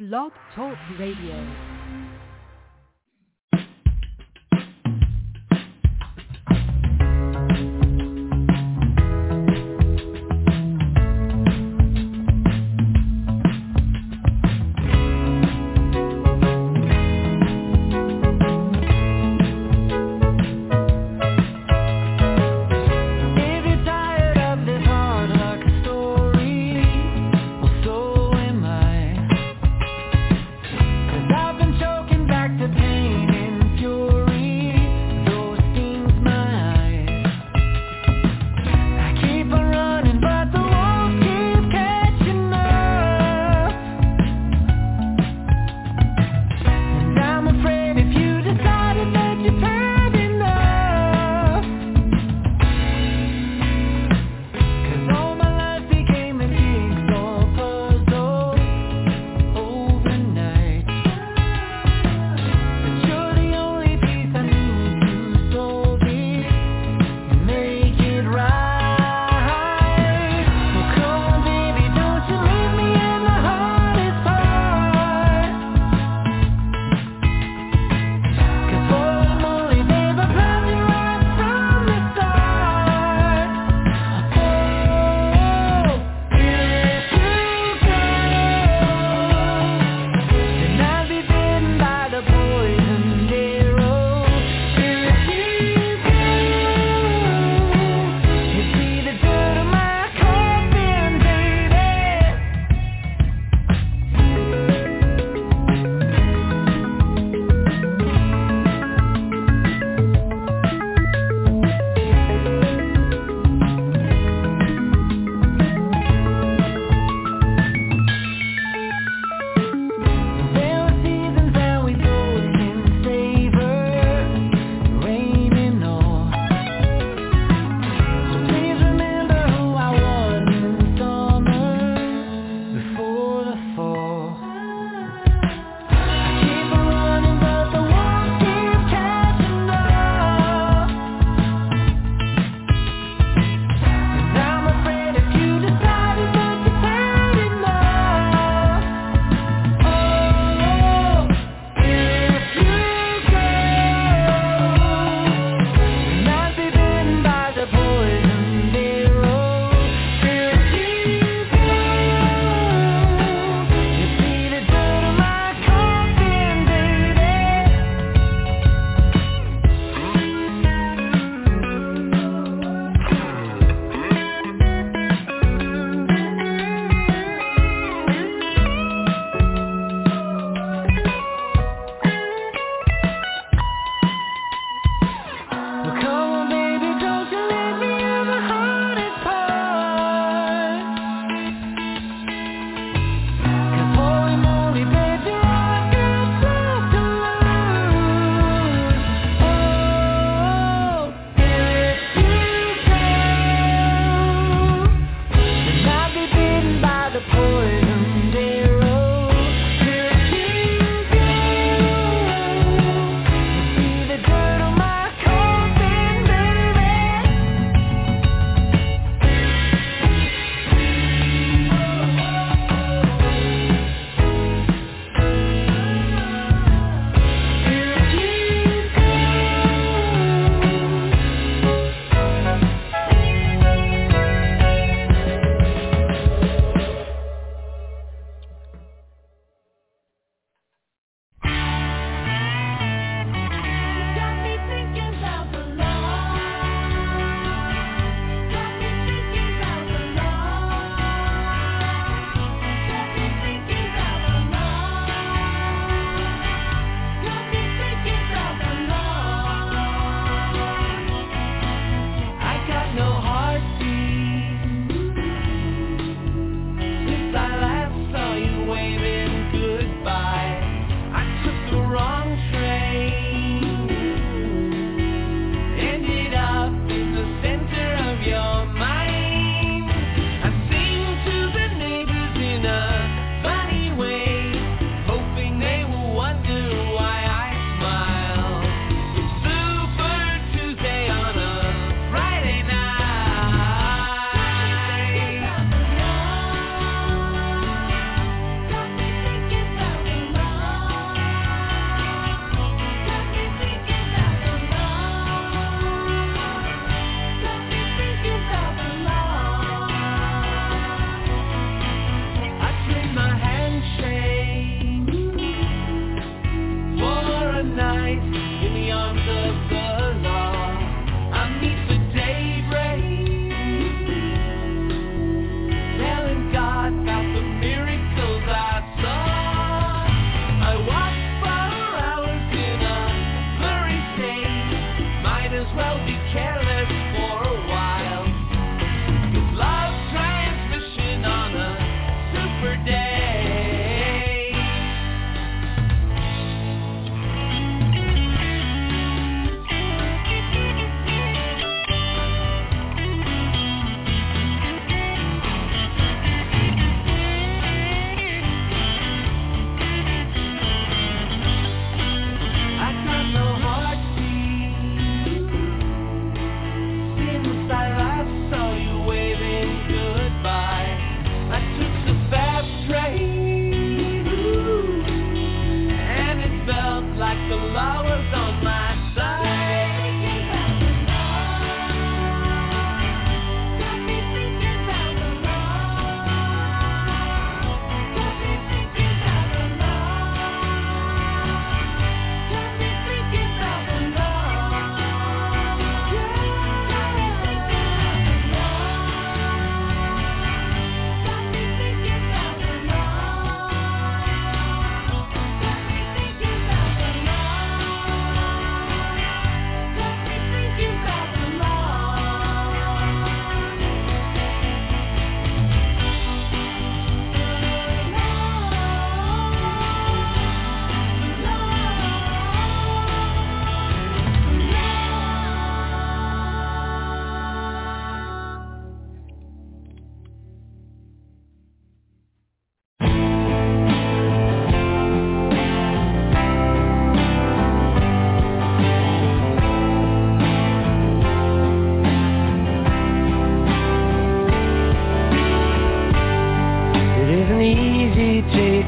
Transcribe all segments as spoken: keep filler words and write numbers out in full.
Blog Talk Radio. I've been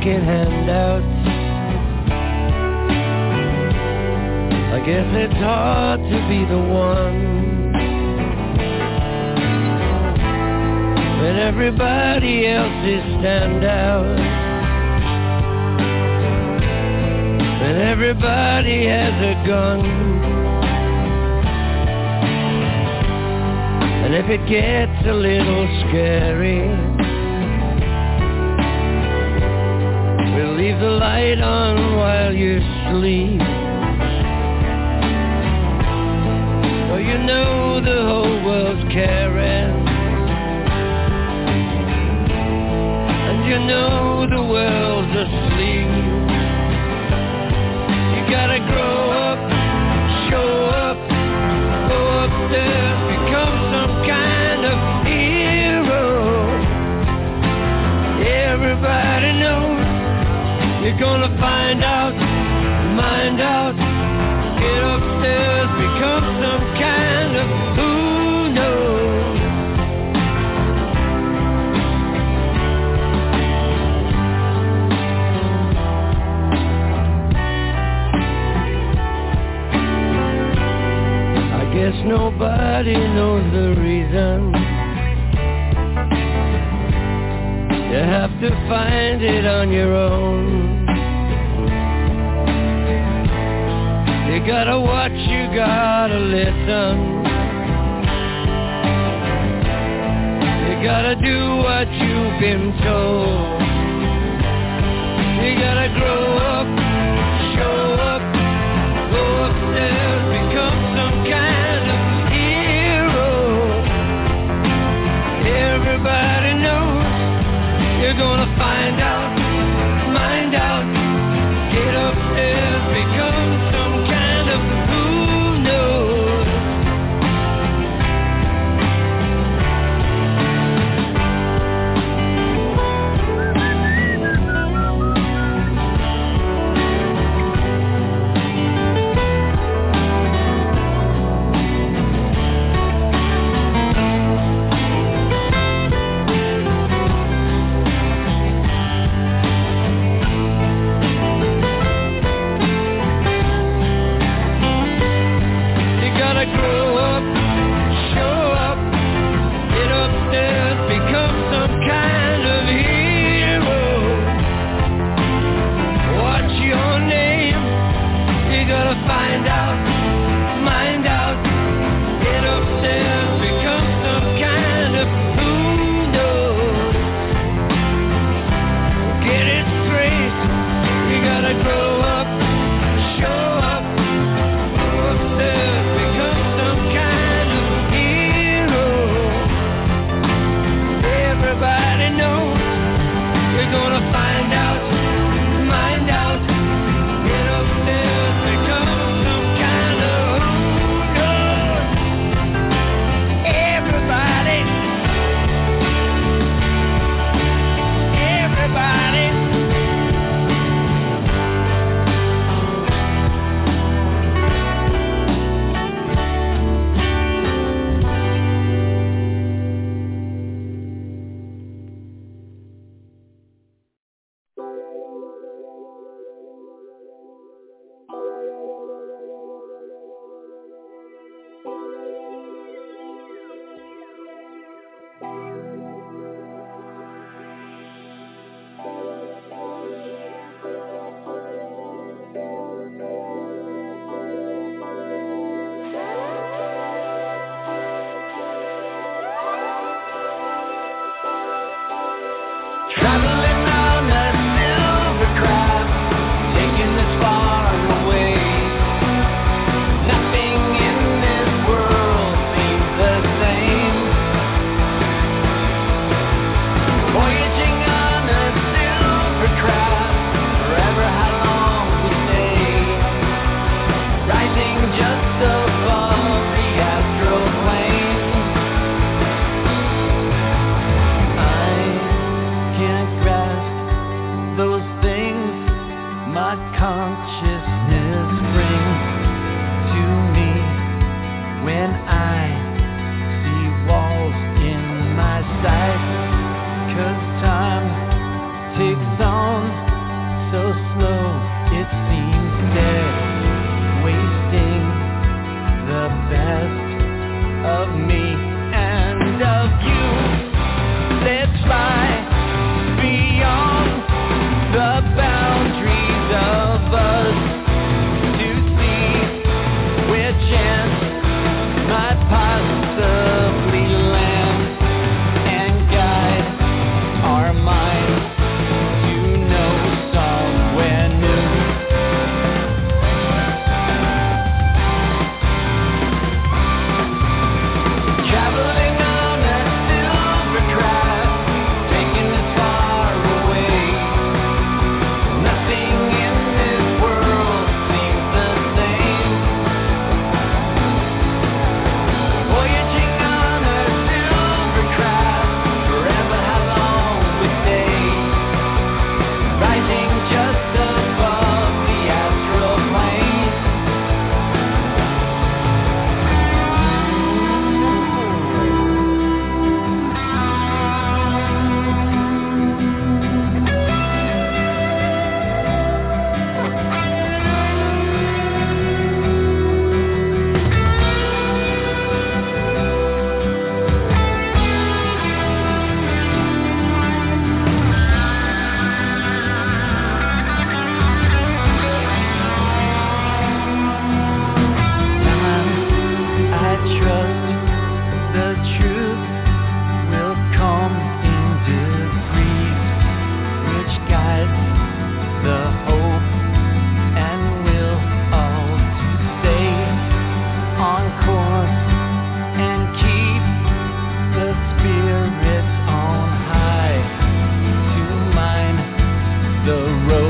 pocket handouts. I guess it's hard to be the one when everybody else is standout, when everybody has a gun. And if it gets a little scary, we'll leave the light on while you sleep. So you know the whole world's caring, and you know the world's asleep. You gotta grow up, show up, go upstairs, become some kind of hero. Everybody knows you're gonna find out, mind out, get upstairs, become some kind of who knows. I guess nobody knows the reason. You have to find it on your own. You gotta watch, you gotta listen. You gotta do what you've been told. You gotta grow up, show up, go upstairs, become some kind of hero. Everybody knows you're gonna find out, mind out, get upstairs, become some kind of who knows.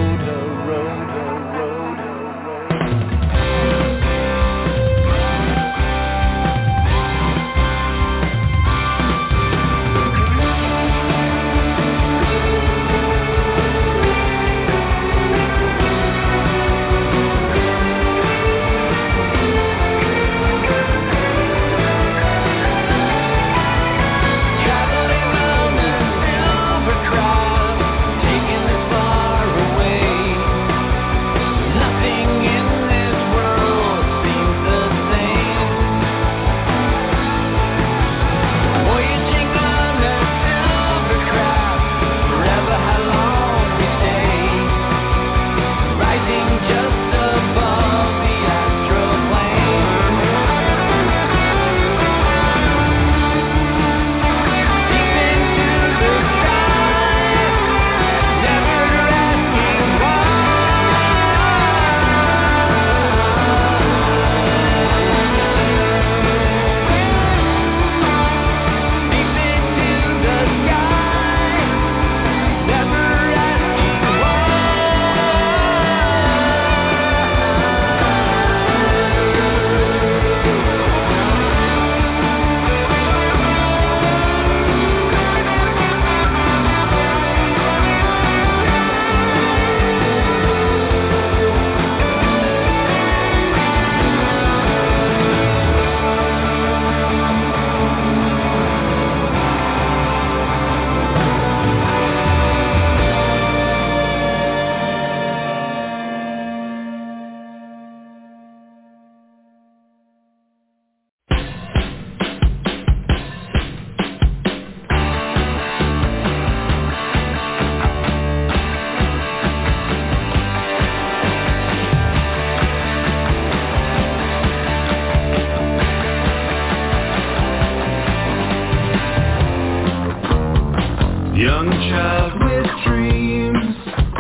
Young child with dreams,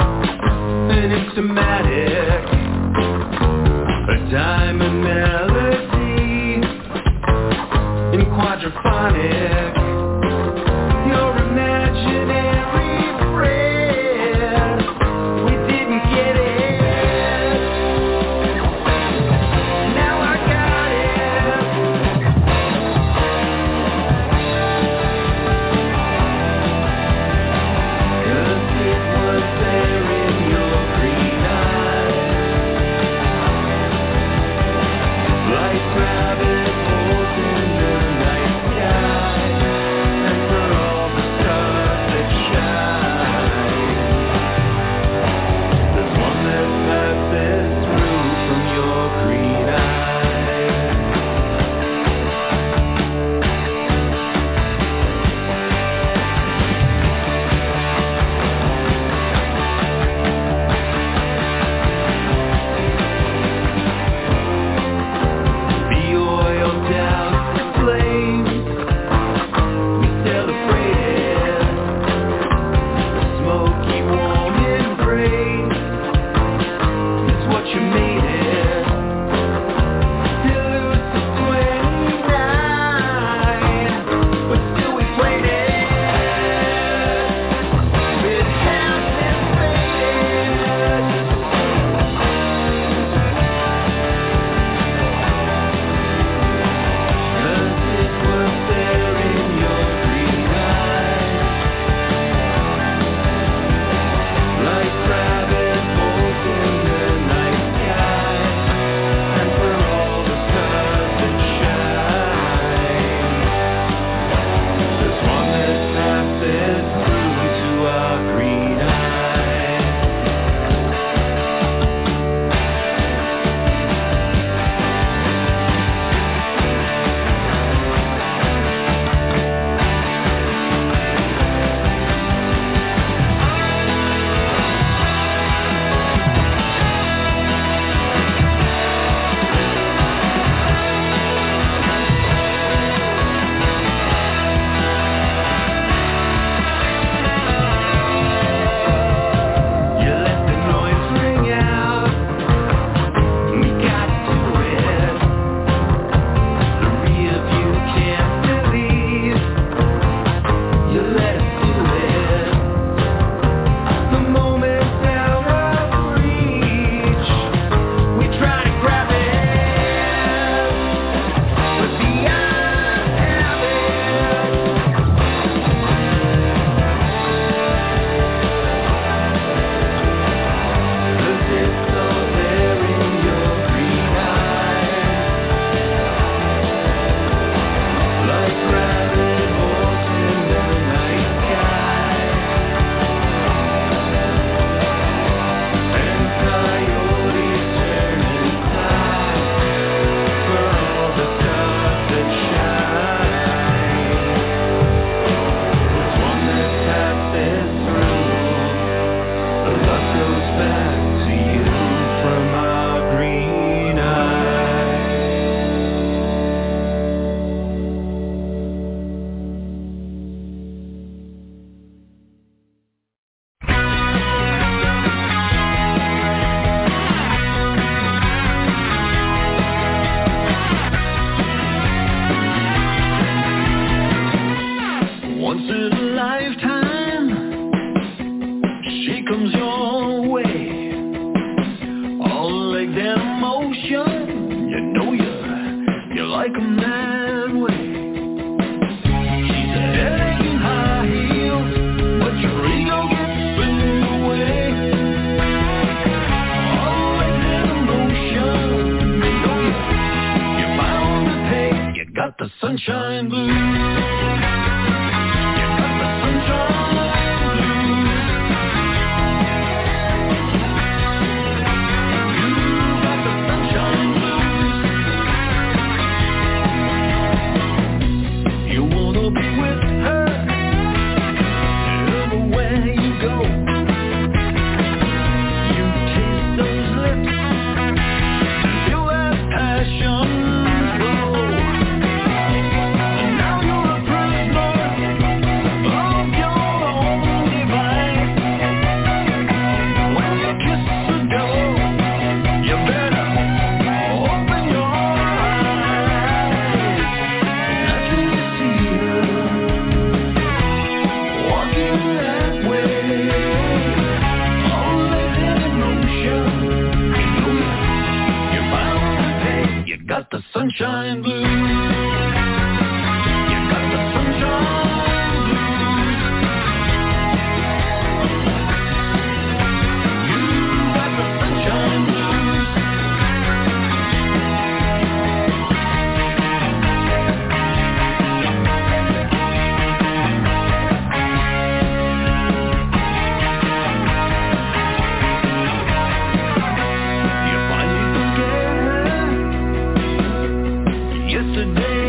enigmatic, a diamond melody in quadraphonic. Your imaginary friend, we didn't get it. Now I got it. Cause it was there in your green eyes, like rabbit holes in the night sky. like a mad way. She's a headache in high heels, but your ego gets in the way. Always in motion, you know you, you're bound to pay. You got the sunshine blues. You got the sunshine blues. You got the sunshine blues. You wanna be with her everywhere you go. You taste those lips, feel that passion flow. And now you're a prisoner of your own device. When you kiss the devil, you better open your eyes. After you see her walking that way, always in motion, you know you're bound to pay. You got the sunshine blues. You got the sunshine blues. You got the sunshine blues. You finally forget her. Yesterday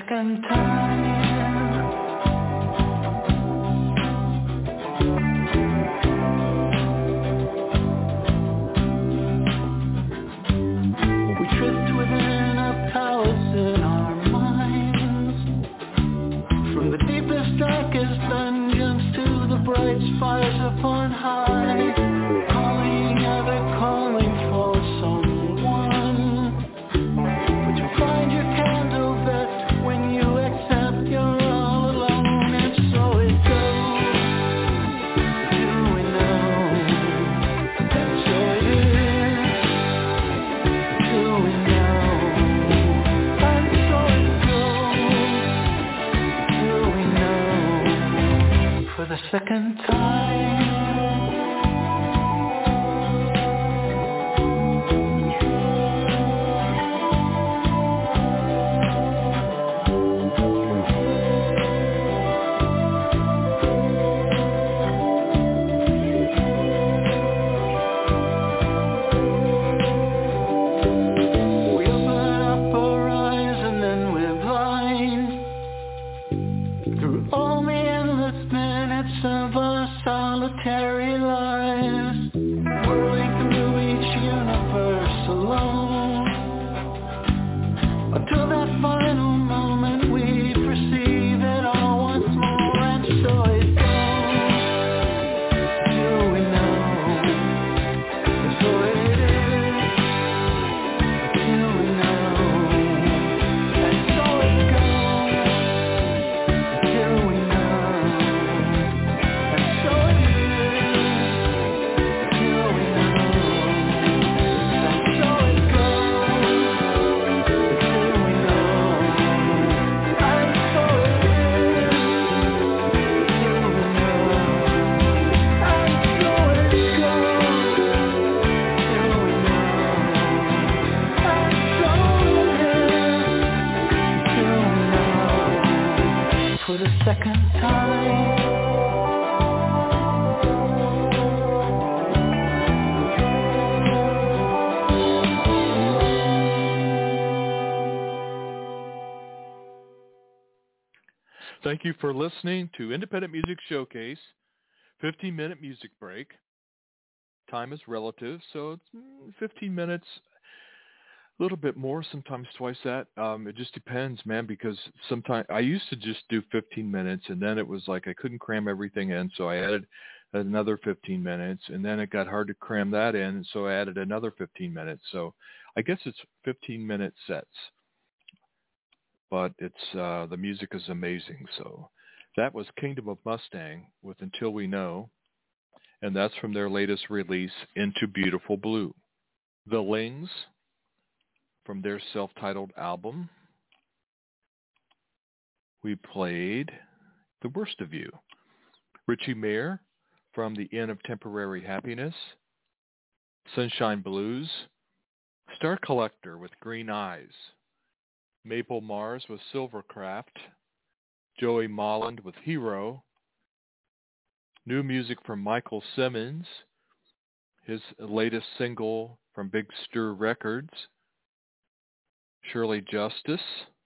second time. We drift within a palace in our minds, from the deepest, darkest dungeons to the bright spires upon high, calling ever calling for someone. But you find your candle that when you accept you're all alone, and so it goes. Do we know? And so it is. Do we know? And so it goes. Do we know? For the second time. We open up our eyes and then we're blind through all the endless minutes of our solitary lives, whirling through each universe alone, until that final moment we perceive it all once more, and so it goes. Do we know? And so it is. Do we know? And so it goes. Do we know? And so it is. Do we know? And so it goes. Do we know? And so it is. Do we know? And so it goes. Do we know? And so it is. Do we know? For the second time. Thank you for listening to Independent Music Showcase, fifteen-minute music break. Time is relative, so it's mm, fifteen minutes, a little bit more, sometimes twice that. Um, it just depends, man, because sometimes I used to just do fifteen minutes, and then it was like I couldn't cram everything in, so I added another fifteen minutes, and then it got hard to cram that in, and so I added another fifteen minutes. So I guess it's fifteen-minute sets. But it's uh, the music is amazing. So that was Kingdom of Mustang with Until We Know, and that's from their latest release, Into Beautiful Blue. The Lings from their self-titled album. We played The Worst of You. Richie Mayer from The Inn of Temporary Happiness. Sunshine Blues. Star Collector with Green Eyes. Maple Mars with Silvercraft, Joey Molland with Hero, new music from Michael Simmons, his latest single from Big Stir Records, Shirley Justice,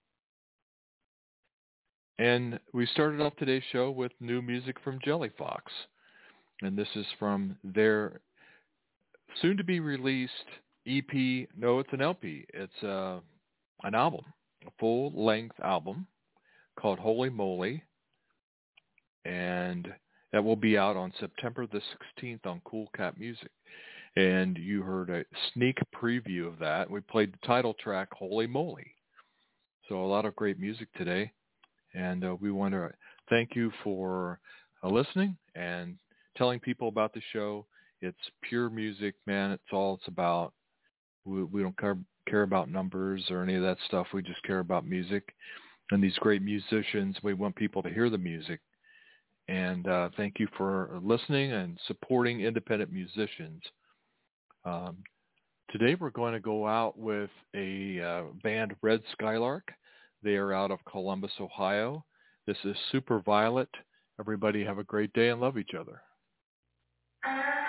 and we started off today's show with new music from Jelly Fox, and this is from their soon-to-be-released E P, no, it's an L P, it's uh, an album. A full-length album called Holy Moly, and that will be out on September the sixteenth on Cool Cat Music. And you heard a sneak preview of that. We played the title track, Holy Moly. So a lot of great music today, and uh, we want to thank you for uh, listening and telling people about the show. It's pure music, man. It's all it's about. We, we don't care care about numbers or any of that stuff. We just care about music and these great musicians. We want people to hear the music. And uh, thank you for listening and supporting independent musicians. Um, today we're going to go out with a uh, band, Red Skylark. They are out of Columbus, Ohio. This is Super Violet. Everybody have a great day and love each other.